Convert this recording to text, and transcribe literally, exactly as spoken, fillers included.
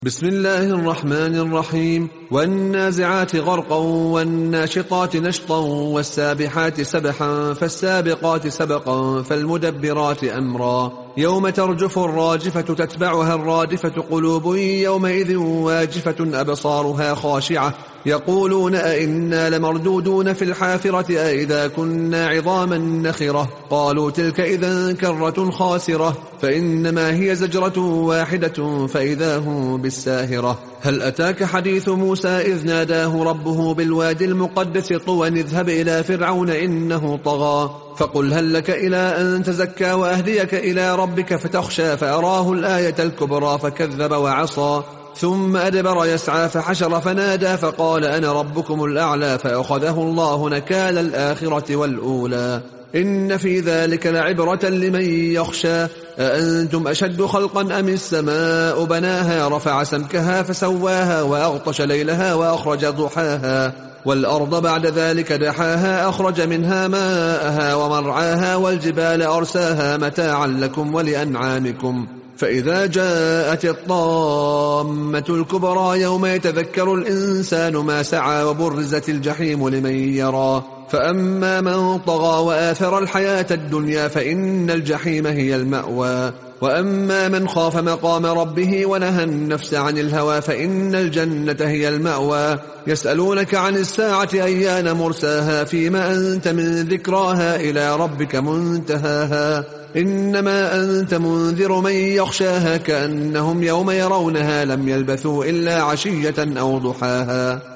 بسم الله الرحمن الرحيم. والنازعات غرقا والناشطات نشطا والسابحات سبحا فالسابقات سبقا فالمدبرات أمرا يوم ترجف الراجفة تتبعها الرادفة قلوب يومئذ واجفة أبصارها خاشعة يقولون أئنا لمردودون في الحافرة أئذا كنا عظاما نخرة قالوا تلك إذا كرة خاسرة فإنما هي زجرة واحدة فإذا هم بالساهرة. هل أتاك حديث موسى إذ ناداه ربه بالوادي المقدس طوى اذهب إلى فرعون إنه طغى فقل هل لك إلى أن تزكى وأهديك إلى ربك فتخشى فأراه الآية الكبرى فكذب وعصى ثم أدبر يسعى فحشر فنادى فقال أنا ربكم الأعلى فأخذه الله نكال الآخرة والأولى إن في ذلك لعبرة لمن يخشى أأنتم أشد خلقا أم السماء بناها رفع سمكها فسواها وأغطش ليلها وأخرج ضحاها والأرض بعد ذلك دحاها أخرج منها ماءها ومرعاها والجبال أرساها متاعا لكم ولأنعامكم فإذا جاءت الطامة الكبرى يوم يتذكر الإنسان ما سعى وبرزت الجحيم لمن يرى فأما من طغى وآثر الحياة الدنيا فإن الجحيم هي المأوى وأما من خاف مقام ربه ونهى النفس عن الهوى فإن الجنة هي المأوى. يسألونك عن الساعة أيان مرساها فيما أنت من ذكراها إلى ربك منتهاها إنما أنت منذر من يخشاها كأنهم يوم يرونها لم يلبثوا إلا عشية أو ضحاها.